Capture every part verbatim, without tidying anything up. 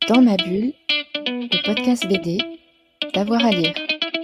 Dans ma bulle, le podcast B D, d'avoir à lire.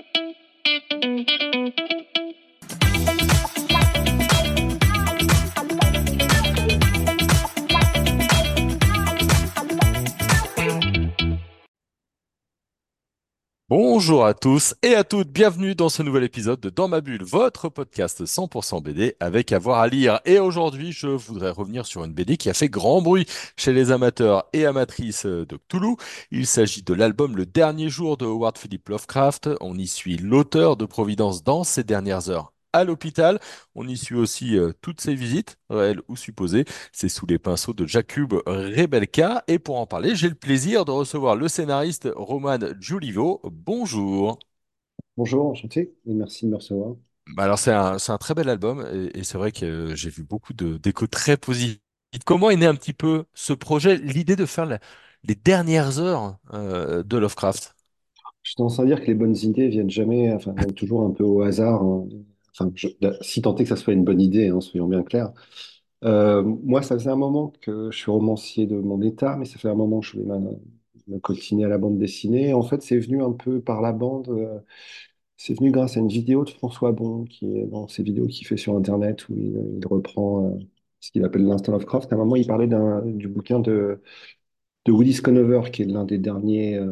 Bonjour à tous et à toutes, bienvenue dans ce nouvel épisode de Dans ma bulle, votre podcast cent pour cent B D avec avoir à lire. Et aujourd'hui, je voudrais revenir sur une B D qui a fait grand bruit chez les amateurs et amatrices de Cthulhu. Il s'agit de l'album Le Dernier Jour de Howard Philip Lovecraft. On y suit l'auteur de Providence dans ses dernières heures à l'hôpital. On y suit aussi euh, toutes ses visites, réelles ou supposées. C'est sous les pinceaux de Jakub Rebelka. Et pour en parler, j'ai le plaisir de recevoir le scénariste Roman Giulivo. Bonjour. Bonjour, enchanté et merci de me recevoir. Bah Alors c'est un, c'est un très bel album et, et c'est vrai que euh, j'ai vu beaucoup de d'échos très positifs. Comment est né un petit peu ce projet, l'idée de faire la- les dernières heures euh, de Lovecraft? Je tendance à dire que les bonnes idées viennent jamais, enfin, viennent toujours un peu au hasard, hein. Enfin, je- si tant est que ça soit une bonne idée, hein, soyons bien clairs. Euh, moi, ça faisait un moment que je suis romancier de mon état, mais ça fait un moment que je voulais me, me coltiner à la bande dessinée. En fait, c'est venu un peu par la bande. euh, c'est venu grâce à une vidéo de François Bon, qui est dans ces vidéos qu'il fait sur Internet, où il, il reprend euh, ce qu'il appelle l'Instant Lovecraft. À un moment, il parlait d'un, du bouquin de, de Willis Conover, qui est l'un des derniers. euh,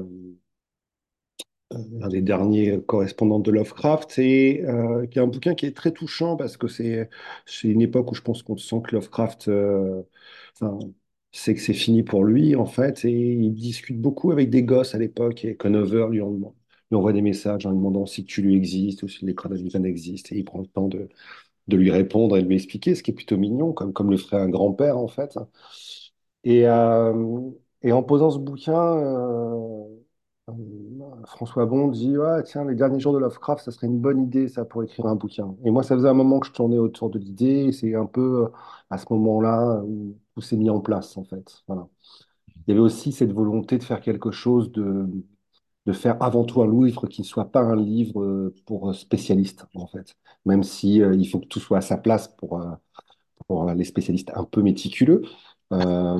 un des derniers correspondants de Lovecraft, et euh, qui est un bouquin qui est très touchant parce que c'est c'est une époque où je pense qu'on sent que Lovecraft, euh, enfin, c'est que c'est fini pour lui en fait, et il discute beaucoup avec des gosses à l'époque, et Conover lui, en- lui envoie des messages en lui demandant si tu lui existes ou si les Cronenberg existent, et il prend le temps de, de lui répondre et de lui expliquer, ce qui est plutôt mignon, comme, comme le ferait un grand-père en fait. Et, euh, et en posant ce bouquin, euh, euh, François Bon dit, ouais, tiens, les derniers jours de Lovecraft, ça serait une bonne idée, ça, pour écrire un bouquin. Et moi, ça faisait un moment que je tournais autour de l'idée, et c'est un peu euh, à ce moment-là où tout s'est mis en place, en fait. Voilà. Il y avait aussi cette volonté de faire quelque chose, de, de faire avant tout un livre qui ne soit pas un livre euh, pour spécialistes, en fait. Même si euh, il faut que tout soit à sa place pour, euh, pour les spécialistes un peu méticuleux. Euh,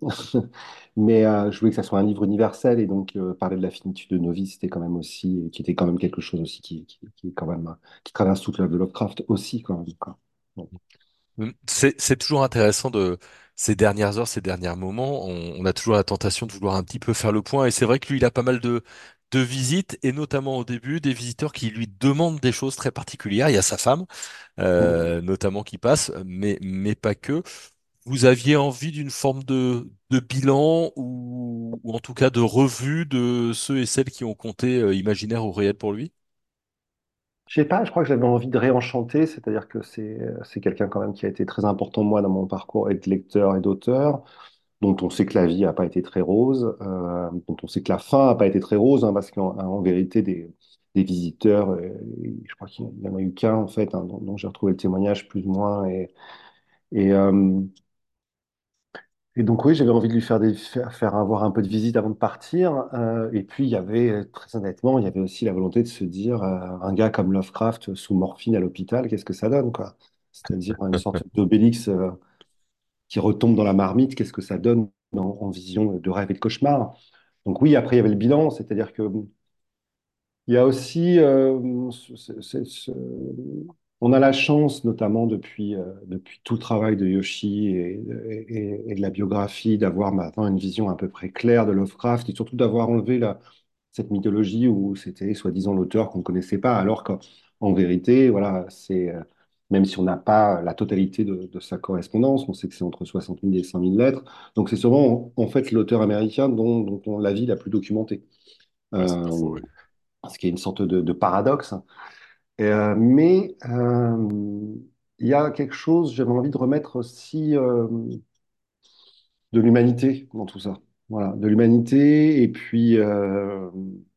mais euh, je voulais que ça soit un livre universel, et donc euh, parler de la finitude de nos vies, c'était quand même aussi, qui était quand même quelque chose aussi qui, qui, qui est quand même, euh, qui traverse toute l'œuvre de Lovecraft aussi, quand même, quoi. Bon. Mm. C'est, c'est toujours intéressant de ces dernières heures, ces derniers moments. On, on a toujours la tentation de vouloir un petit peu faire le point. Et c'est vrai que lui, il a pas mal de, de visites, et notamment au début, des visiteurs qui lui demandent des choses très particulières. Il y a sa femme, Bon. euh, notamment, qui passe, mais, mais pas que. Vous aviez envie d'une forme de, de bilan ou, ou en tout cas de revue de ceux et celles qui ont compté euh, imaginaire ou réel pour lui? Je sais pas, je crois que j'avais envie de réenchanter, c'est-à-dire que c'est c'est quelqu'un quand même qui a été très important, moi, dans mon parcours et de lecteur et d'auteur, dont on sait que la vie n'a pas été très rose, euh, dont on sait que la fin n'a pas été très rose, hein, parce qu'en en vérité, des, des visiteurs, euh, je crois qu'il n'y en a eu qu'un, en fait, hein, dont, dont j'ai retrouvé le témoignage plus ou moins. Et, et, euh, et donc, oui, j'avais envie de lui faire, des, faire, faire avoir un peu de visite avant de partir. Euh, et puis, il y avait, euh, très honnêtement, il y avait aussi la volonté de se dire, euh, un gars comme Lovecraft sous morphine à l'hôpital, qu'est-ce que ça donne, quoi? C'est-à-dire une sorte d'Obélix euh, qui retombe dans la marmite, qu'est-ce que ça donne en, en vision de rêve et de cauchemar? Donc oui, après, il y avait le bilan, c'est-à-dire que il y a aussi, euh, ce- ce- ce- ce- on a la chance, notamment depuis, euh, depuis tout le travail de Yoshi et, et- et de la biographie, d'avoir maintenant une vision à peu près claire de Lovecraft, et surtout d'avoir enlevé la, cette mythologie où c'était soi-disant l'auteur qu'on ne connaissait pas, alors qu'en en vérité, voilà, c'est, euh, même si on n'a pas la totalité de, de sa correspondance, on sait que c'est entre soixante mille et cent mille lettres, donc c'est souvent en, en fait l'auteur américain dont, dont on a la vie la plus documentée. Ouais, c'est pas Euh, faux, ouais. ce qui est une sorte de, de paradoxe. Euh, mais euh, il y a quelque chose, j'avais envie de remettre aussi euh, de l'humanité dans tout ça. Voilà, de l'humanité. Et puis, euh,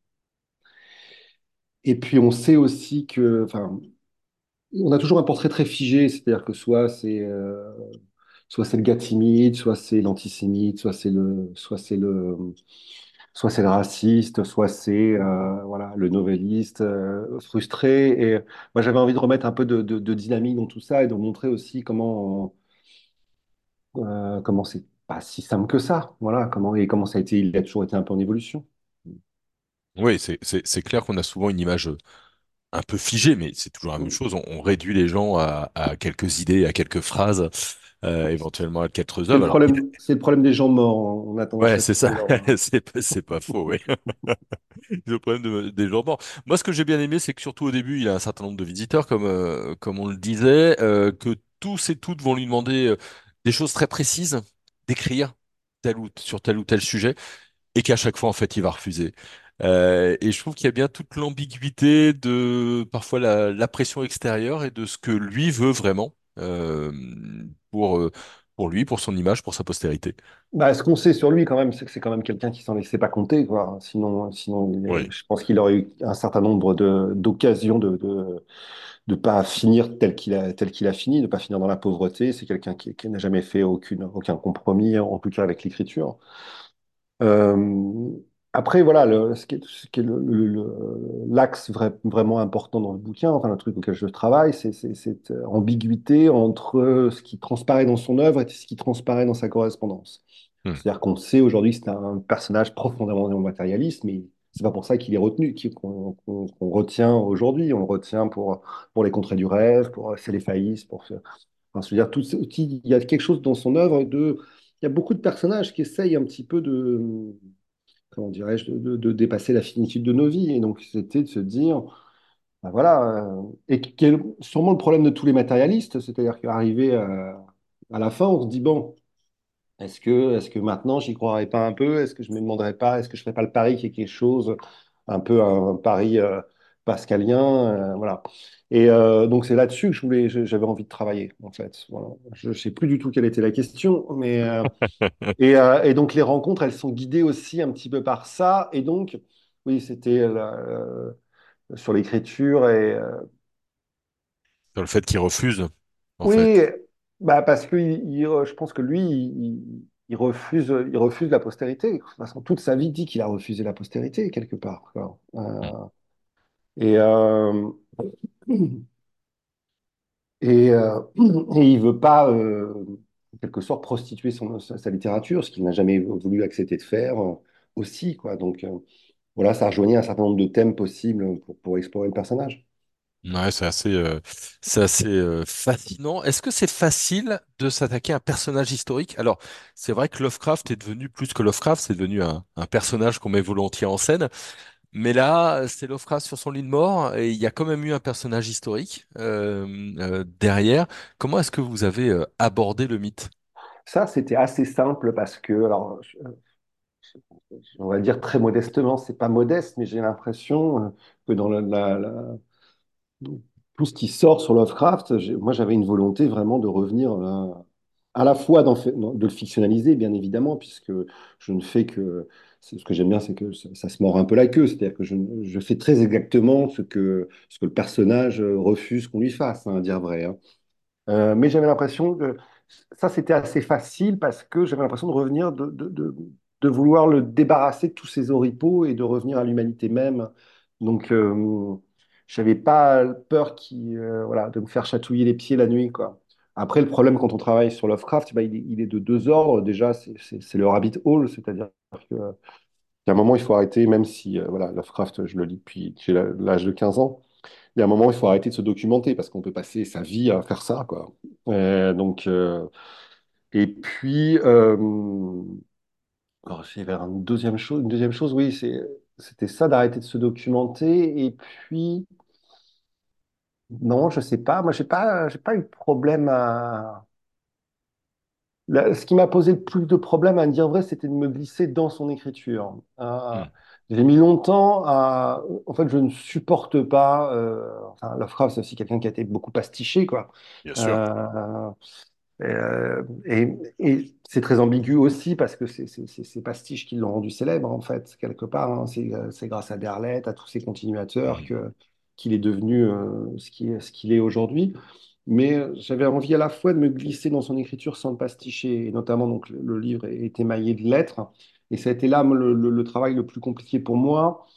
et puis on sait aussi que, enfin, on a toujours un portrait très figé, c'est-à-dire que soit c'est euh, soit c'est le gars timide, soit c'est l'antisémite, soit c'est le, soit c'est le, soit c'est le raciste, soit c'est euh, voilà, le novelliste euh, frustré. Et moi, j'avais envie de remettre un peu de, de, de dynamique dans tout ça, et de montrer aussi comment, euh, comment c'est. pas si simple que ça. Voilà, comment, et comment ça a été, il a toujours été un peu en évolution. Oui, c'est c'est- c'est clair qu'on a souvent une image un peu figée, mais c'est toujours la même chose. On, on réduit les gens à, à quelques idées, à quelques phrases, euh, éventuellement à quelques C'est le œuvres. Alors, il- problème, c'est le problème des gens morts. On a tendance ouais, à c'est tuer ça. leur... C'est pas c'est pas faux, oui. Le problème de- des gens morts. Moi, ce que j'ai bien aimé, c'est que surtout au début, il a un certain nombre de visiteurs, comme, euh, comme on le disait, euh, que tous et toutes vont lui demander euh, des choses très précises, d'écrire tel ou, sur tel ou tel sujet, et qu'à chaque fois, en fait, il va refuser. Euh, et je trouve qu'il y a bien toute l'ambiguïté de parfois la, la pression extérieure et de ce que lui veut vraiment euh, pour, euh, pour lui, pour son image, pour sa postérité. Bah, ce qu'on sait sur lui, quand même, c'est que c'est quand même quelqu'un qui s'en laissait pas compter, quoi. Sinon, sinon il est- Oui. je pense qu'il aurait eu un certain nombre de, d'occasions de, de, de pas finir tel qu'il a, tel qu'il a fini, de pas finir dans la pauvreté. C'est quelqu'un qui, qui n'a jamais fait aucune, aucun compromis, en tout cas avec l'écriture. Euh, Après, voilà, le- ce qui est, ce qui est le- le- le- l'axe vrai- vraiment important dans le bouquin, enfin le truc auquel je travaille, c'est c'est cette ambiguïté entre ce qui transparaît dans son œuvre et ce qui transparaît dans sa correspondance. Hmm. C'est-à-dire qu'on sait aujourd'hui que c'est un personnage profondément matérialiste, mais c'est pas pour ça qu'il est retenu, qu'il- qu'on qu'on- qu'on retient aujourd'hui. On le retient pour, pour les contrées du rêve, pour C'est les faillisses, pour ce- enfin, je veux dire, tout, ce- il y a quelque chose dans son œuvre de. Il y a beaucoup de personnages qui essayent un petit peu de, comment dirais-je, de, de- de dépasser la finitude de nos vies. Et donc, c'était de se dire, ben voilà, euh, et qui est sûrement le problème de tous les matérialistes, c'est-à-dire qu'arrivé à, à la fin, on se dit, bon, est-ce que, est-ce que maintenant, j'y croirais pas un peu? Est-ce que je me demanderais pas, est-ce que je ferais pas le pari qu'il y ait quelque chose, un peu un, pari euh, pascalien, euh, voilà. Et euh, donc, c'est là-dessus que je voulais, je- j'avais envie de travailler, en fait. Voilà. Je ne sais plus du tout quelle était la question, mais euh, et, euh, et donc les rencontres, elles sont guidées aussi un petit peu par ça. Et donc, oui, c'était la- euh, sur l'écriture. Et euh, Sur le fait qu'il refuse, en oui, fait. bah parce que il- il- euh, je pense que lui, il, il refuse, il refuse la postérité. De toute façon, toute sa vie dit qu'il a refusé la postérité quelque part, quoi. Hmm. Euh, et, euh, et, euh, et il veut pas, euh, en quelque sorte, prostituer son, sa, sa littérature, ce qu'il n'a jamais voulu accepter de faire euh, aussi, quoi. Donc euh, voilà, ça rejoignait un certain nombre de thèmes possibles pour, pour explorer le personnage. Ouais, c'est assez, euh, c'est assez euh, fascinant. Est-ce que c'est facile de s'attaquer à un personnage historique? Alors, c'est vrai que Lovecraft est devenu plus que Lovecraft, c'est devenu un, un personnage qu'on met volontiers en scène. Mais là, c'est Lovecraft sur son lit de mort et il y a quand même eu un personnage historique euh, euh, derrière. Comment est-ce que vous avez euh, abordé le mythe? Ça, c'était assez simple parce que, alors, je- on va dire très modestement, c'est pas modeste, mais j'ai l'impression euh, que dans la, la- la- tout ce qui sort sur Lovecraft, j'ai- moi j'avais une volonté vraiment de revenir euh, à la fois dans, dans- de le fictionnaliser, bien évidemment, puisque je ne fais que. Ce que j'aime bien, c'est que ça, ça se mord un peu la queue, c'est-à-dire que je, je fais très exactement ce que, ce que le personnage euh, refuse qu'on lui fasse, hein, à dire vrai, hein. Euh, mais j'avais l'impression que ça, c'était assez facile parce que j'avais l'impression de revenir, de, de, de, de vouloir le débarrasser de tous ses oripeaux et de revenir à l'humanité même. Donc, euh, j'avais pas peur qui, euh, voilà, de me faire chatouiller les pieds la nuit, quoi. Après, le problème quand on travaille sur Lovecraft, bah, il est, il est de deux ordres. Déjà, c'est c'est- c'est le rabbit hole, c'est-à-dire que, euh, qu'à un moment, il faut arrêter, même si, euh, voilà, Lovecraft, je le lis depuis que j'ai la- l'âge de quinze ans. Il y a un moment, il faut arrêter de se documenter parce qu'on peut passer sa vie à faire ça, quoi. Euh, donc, euh, et puis, euh, alors, c'est vers une deuxième chose, une deuxième chose, oui, c'est, c'était ça d'arrêter de se documenter. Et puis, non, je sais pas, moi, j'ai pas, j'ai pas eu de problème à. La- ce qui m'a posé le plus de problèmes, à dire vrai, c'était de me glisser dans son écriture. Euh, Hmm, j'ai mis longtemps à. En fait, je ne supporte pas. Euh, Enfin, Lovecraft, c'est aussi quelqu'un qui a été beaucoup pastiché, quoi. bien sûr. Euh, Euh, et et c'est très ambigu aussi parce que c'est c'est- c'est ces pastiches qui l'ont rendu célèbre, en fait, quelque part, hein. C'est euh, c'est grâce à Derleth, à tous ses continuateurs Hmm. que, qu'il est devenu euh, ce qu'il est, ce qu'il est aujourd'hui. Mais euh, j'avais envie à la fois de me glisser dans son écriture sans le pasticher. Et notamment, donc, le, le livre est émaillé de lettres. Et ça a été là le, le- le travail le plus compliqué pour moi,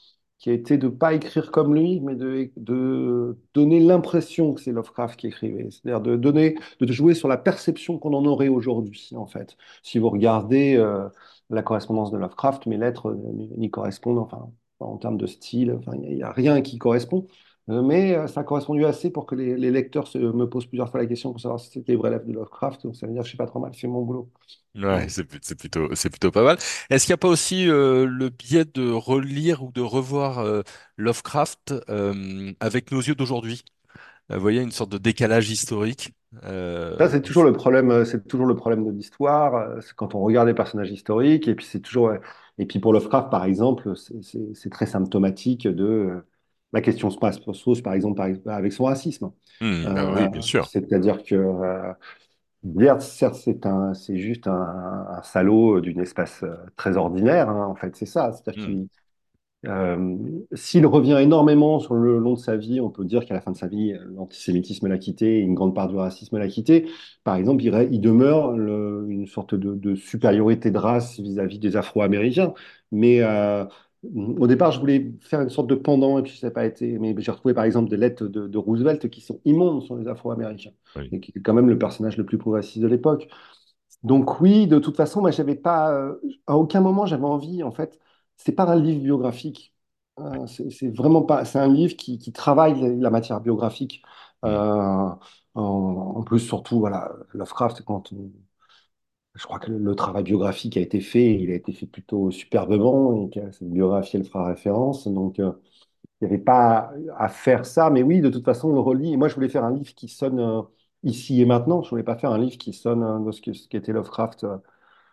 qui a été de pas écrire comme lui, mais de, de donner l'impression que c'est Lovecraft qui écrivait. C'est-à-dire de donner, de jouer sur la perception qu'on en aurait aujourd'hui, en fait. Si vous regardez euh, la correspondance de Lovecraft, mes lettres n'y correspondent, enfin, en termes de style, enfin, il n'y a, a rien qui correspond. Euh, Mais euh, ça a correspondu assez pour que les, les lecteurs se, me posent plusieurs fois la question pour savoir si c'était les vrais lettres de Lovecraft. Donc ça veut dire que je n'ai pas trop mal fait mon boulot. Ouais, Voilà. c'est plut- c'est plutôt, c'est plutôt pas mal. Est-ce qu'il n'y a pas aussi euh, le biais de relire ou de revoir euh, Lovecraft euh, avec nos yeux d'aujourd'hui? Euh, Vous voyez, une sorte de décalage historique. Ça, Euh, c'est toujours le problème, euh, c'est toujours le problème de l'histoire, euh, c'est quand on regarde les personnages historiques, et puis c'est toujours, euh, et puis pour Lovecraft, par exemple, c'est c'est- c'est très symptomatique de euh, la question se passe se pose, par exemple, par- avec son racisme. hmm, bah Euh, oui, bien sûr. C'est-à-dire que euh, Blair, certes, c'est un, c'est juste un, un salaud d'une espèce euh, très ordinaire, hein, en fait, c'est ça. C'est-à-dire Hmm, qu'il euh, s'il revient énormément sur le long de sa vie, on peut dire qu'à la fin de sa vie, l'antisémitisme l'a quitté, et une grande part du racisme l'a quitté. Par exemple, il, re- il demeure le- une sorte de, de supériorité de race vis-à-vis des Afro-Américains. Mais euh, au départ, je voulais faire une sorte de pendant, et puis ça n'a pas été. Mais j'ai retrouvé par exemple des lettres de, de Roosevelt qui sont immondes sur les Afro-Américains, oui. et qui est quand même le personnage le plus progressiste de l'époque. Donc oui, de toute façon, moi, j'avais pas, euh, à aucun moment, j'avais envie, en fait, c'est pas un livre biographique. Euh, c'est c'est vraiment pas, c'est un livre qui, qui travaille la, la matière biographique. Hmm. Euh, en, en plus, surtout, voilà, Lovecraft, quand on- je crois que le, le travail biographique a été fait, il a été fait plutôt superbement, et que cette biographie, elle fera référence. Donc, euh, il n'y avait pas à faire ça, mais oui, de toute façon, on le relit. Et moi, je voulais faire un livre qui sonne euh, ici et maintenant. Je voulais pas faire un livre qui sonne euh, de ce que- ce qu'était Lovecraft. euh,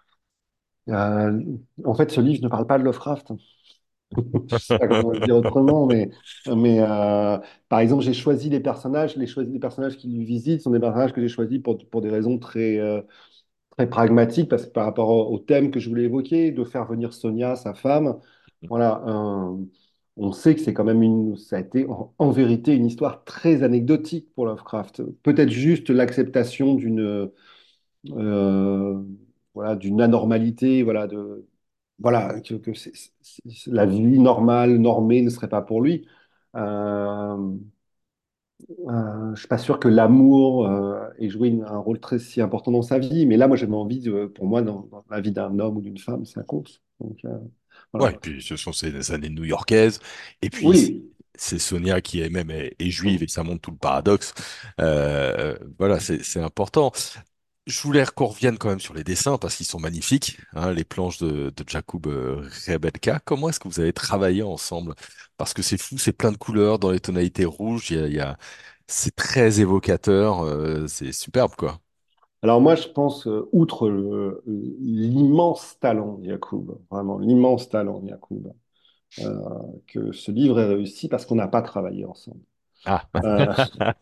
euh, En fait, ce livre ne parle pas de Lovecraft. Je sais pas comment le dire autrement, mais, mais euh, par exemple, j'ai choisi les personnages, les, choisi, les personnages qui lui visitent sont des personnages que j'ai choisis pour, pour des raisons très, euh, très pragmatiques, parce que par rapport au, au thème que je voulais évoquer, de faire venir Sonia, sa femme, voilà, euh, on sait que c'est quand même une, ça a été en, en vérité une histoire très anecdotique pour Lovecraft. Peut-être juste l'acceptation d'une euh, voilà, d'une anormalité, voilà, de, voilà, que, que c'est- c'est- c'est- la vie normale, normée ne serait pas pour lui. Euh, euh, je suis pas sûr que l'amour euh, ait joué une- un rôle très si important dans sa vie, mais là, moi, j'avais envie, de, pour moi, dans, dans la vie d'un homme ou d'une femme, ça compte. Donc, euh, Ouais, voilà. et puis ce sont ces années new-yorkaises, et puis c'est Oui. c'est Sonia qui est même est, est juive, et ça montre tout le paradoxe. Euh, voilà, c'est c'est important. Je voulais qu'on revienne quand même sur les dessins parce qu'ils sont magnifiques, hein, les planches de, de Jakub euh, Rebelka. Comment est-ce que vous avez travaillé ensemble? Parce que c'est fou, c'est plein de couleurs dans les tonalités rouges. Il y a, il y a- c'est très évocateur, euh, c'est superbe quoi. Alors moi, je pense, euh, outre le- l'immense talent de Yacoub, vraiment l'immense talent de Yacoub, euh, que ce livre est réussi parce qu'on n'a pas travaillé ensemble. Ah, Euh,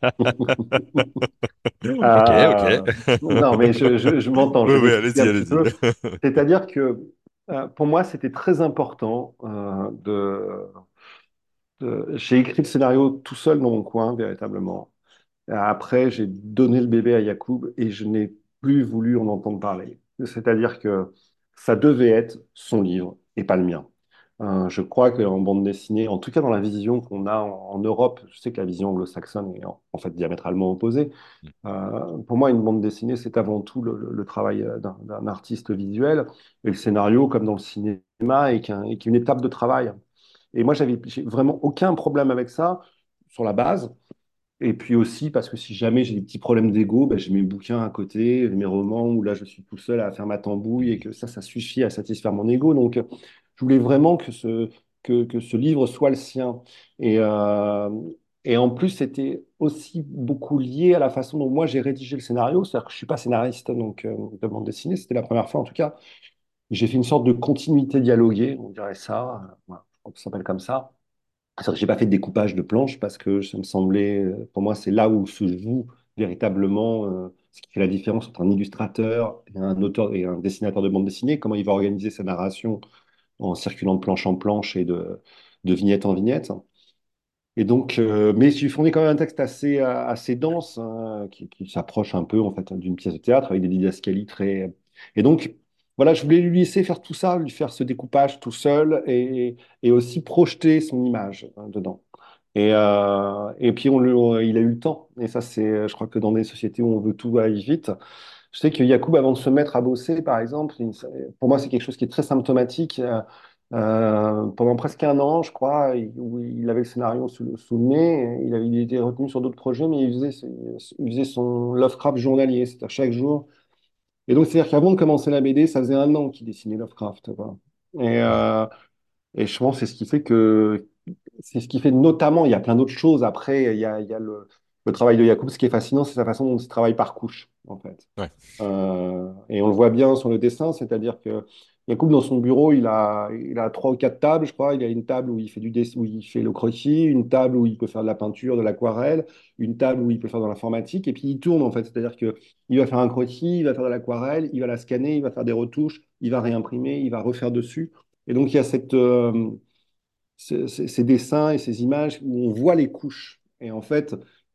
ok, ok. euh, non, mais je, je, je m'entends, Oui, je vais oui, m'expliquer allez-y, un petit allez-y. peu. C'est-à-dire que euh, pour moi, c'était très important euh, de, de- J'ai écrit le scénario tout seul dans mon coin, véritablement. Après, j'ai donné le bébé à Yacoub et je n'ai plus voulu en entendre parler. C'est-à-dire que ça devait être son livre et pas le mien. Euh, je crois qu'en bande dessinée, en tout cas dans la vision qu'on a en, en Europe, je sais que la vision anglo-saxonne est en, en fait diamétralement opposée. Euh, pour moi, une bande dessinée, c'est avant tout le, le- le travail euh, d'un d'un artiste visuel et le scénario, comme dans le cinéma, est qu'un- est qu'une étape de travail. Et moi, j'avais j'ai vraiment aucun problème avec ça sur la base. Et puis aussi parce que si jamais j'ai des petits problèmes d'ego, ben, j'ai mes bouquins à côté, mes romans où là je suis tout seul à faire ma tambouille et que ça, ça suffit à satisfaire mon ego. Donc je voulais vraiment que ce, que, que ce livre soit le sien. Et, euh, et en plus, c'était aussi beaucoup lié à la façon dont moi j'ai rédigé le scénario. C'est-à-dire que je ne suis pas scénariste donc, euh, de bande dessinée, c'était la première fois en tout cas. J'ai fait une sorte de continuité dialoguée, on dirait ça. Euh, voilà, je crois que ça s'appelle comme ça. C'est vrai que j'ai pas fait de découpage de planches parce que ça me semblait, euh, pour moi, c'est là où se joue véritablement euh, ce qui fait la différence entre un illustrateur et un auteur et un dessinateur de bande dessinée, comment il va organiser sa narration en circulant de planche en planche et de, de vignette en vignette. Et donc, euh, mais j'ai fourni quand même un texte assez, euh, assez dense, hein, qui, qui s'approche un peu en fait d'une pièce de théâtre avec des didascalies très. Et donc, voilà, je voulais lui laisser faire tout ça, lui faire ce découpage tout seul et, et aussi projeter son image hein, dedans. Et, euh, et puis on, le- on- il a eu le temps. Et ça, c'est, je crois que dans des sociétés où on veut tout aller vite, je sais que Yacoub, avant de se mettre à bosser, par exemple, il- pour moi, c'est quelque chose qui est très symptomatique. Euh, euh, pendant presque un an, je crois, il, où il avait le scénario sous, sous le nez, il avait il était retenu sur d'autres projets, mais il faisait, il faisait son Lovecraft journalier, c'est-à-dire chaque jour. Et donc, c'est-à-dire qu'avant de commencer la B D, ça faisait un an qu'il dessinait Lovecraft, quoi. Et, Ouais. euh, et je pense que c'est ce qui fait que c'est ce qui fait notamment, il y a plein d'autres choses. Après, il y a, il y a le, le travail de Yacoub. Ce qui est fascinant, c'est sa façon dont il travaille par couche, en fait. Ouais. Euh, et on le voit bien sur le dessin, c'est-à-dire que Yacoub, dans son bureau, il a, il a trois ou quatre tables, je crois. Il a une table où il fait du dessin, où il fait le croquis, une table où il peut faire de la peinture, de l'aquarelle, une table où il peut faire de l'informatique, et puis il tourne, en fait. C'est-à-dire que il va faire un croquis, il va faire de l'aquarelle, il va la scanner, il va faire des retouches, il va réimprimer, il va refaire dessus. Et donc, il y a cette, euh, ces, ces- ces dessins et ces images où on voit les couches. Et en fait,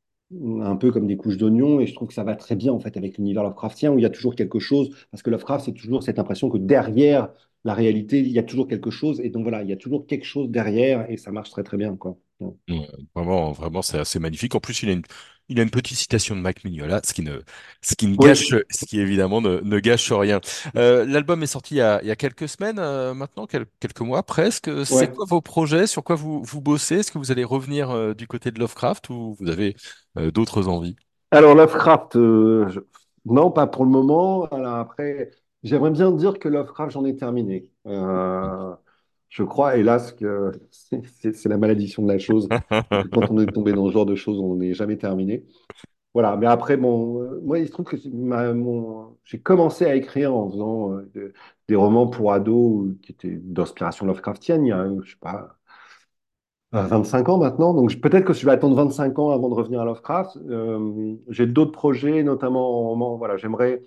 un peu comme des couches d'oignons, et je trouve que ça va très bien en fait avec l'univers Lovecraftien où il y a toujours quelque chose, parce que Lovecraft, c'est toujours cette impression que derrière la réalité, il y a toujours quelque chose, et donc voilà, il y a toujours quelque chose derrière, et ça marche très très bien, quoi. Ouais, vraiment, vraiment, c'est assez magnifique. En plus, il a une, il a une petite citation de Mike Mignola, ce qui ne, ce qui ne Oui, gâche, ce qui évidemment ne, ne gâche rien. Euh, l'album est sorti il y a, il y a quelques semaines, euh, maintenant, quel- quelques mois presque. C'est ouais. quoi vos projets? Sur quoi vous, vous bossez? Est-ce que vous allez revenir, euh, du côté de Lovecraft ou vous avez, euh, d'autres envies? Alors Lovecraft, euh, je- non, pas pour le moment. Alors, après, j'aimerais bien dire que Lovecraft, j'en ai terminé. Euh, je crois, hélas, que c'est c'est- c'est la malédiction de la chose. C'est que quand on est tombé dans ce genre de choses, on n'est jamais terminé. Voilà, mais après, bon, euh, moi, il se trouve que c'est ma- mon- j'ai commencé à écrire en faisant euh, de- des romans pour ados euh, qui étaient d'inspiration Lovecraftienne, il y a, euh, je sais pas, euh, vingt-cinq ans maintenant. Donc je- peut-être que je vais attendre vingt-cinq ans avant de revenir à Lovecraft. Euh, j'ai d'autres projets, notamment en roman. Voilà, j'aimerais.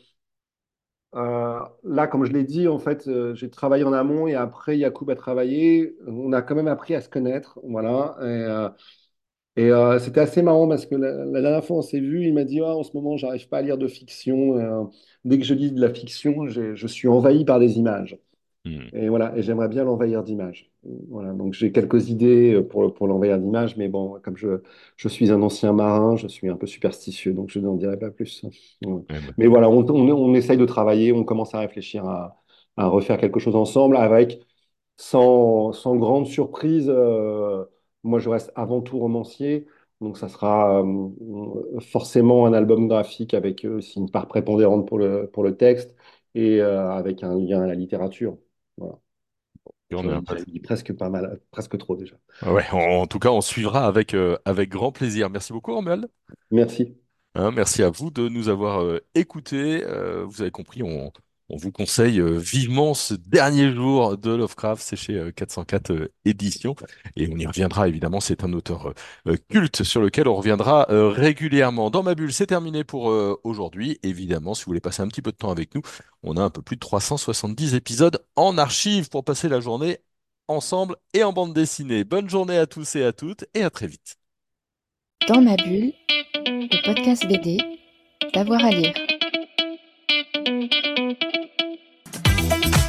Euh, là, comme je l'ai dit, en fait, euh, j'ai travaillé en amont et après, Yacoub a travaillé. On a quand même appris à se connaître. Voilà. Et, euh, Et euh, c'était assez marrant parce que la, la dernière fois on s'est vu, il m'a dit ah, en ce moment j'arrive pas à lire de fiction. Euh, dès que je lis de la fiction, j'ai- je suis envahi par des images. Hmm. Et voilà, et j'aimerais bien l'envahir d'images. Voilà, donc j'ai quelques idées pour, pour l'envahir d'images, mais bon, comme je, je suis un ancien marin, je suis un peu superstitieux, donc je n'en dirai pas plus. Ouais. Ouais, bah, Mais voilà, on, on, on essaye de travailler, on commence à réfléchir à, à refaire quelque chose ensemble avec sans, sans grande surprise, euh, moi je reste avant tout romancier, donc ça sera euh, forcément un album graphique avec euh, aussi une part prépondérante pour le, pour le texte et euh, avec un lien à la littérature. Voilà. et on est J'en ai un déjà peu- dit presque pas mal, presque trop déjà. Ouais, en, en tout cas, on suivra avec, euh, avec grand plaisir. Merci beaucoup, Romuald. Merci. Hein, merci à vous de nous avoir, euh, écoutés. Euh, vous avez compris, on, on vous conseille, euh, vivement ce dernier jour de Lovecraft. C'est chez, euh, quatre cent quatre, euh, éditions. Et on y reviendra, évidemment. C'est un auteur, euh, euh, culte sur lequel on reviendra, euh, régulièrement. Dans ma bulle, c'est terminé pour, euh, aujourd'hui. Évidemment, si vous voulez passer un petit peu de temps avec nous, on a un peu plus de trois cent soixante-dix épisodes en archive pour passer la journée ensemble et en bande dessinée. Bonne journée à tous et à toutes et à très vite. Dans ma bulle, le podcast B D, d'avoir à lire.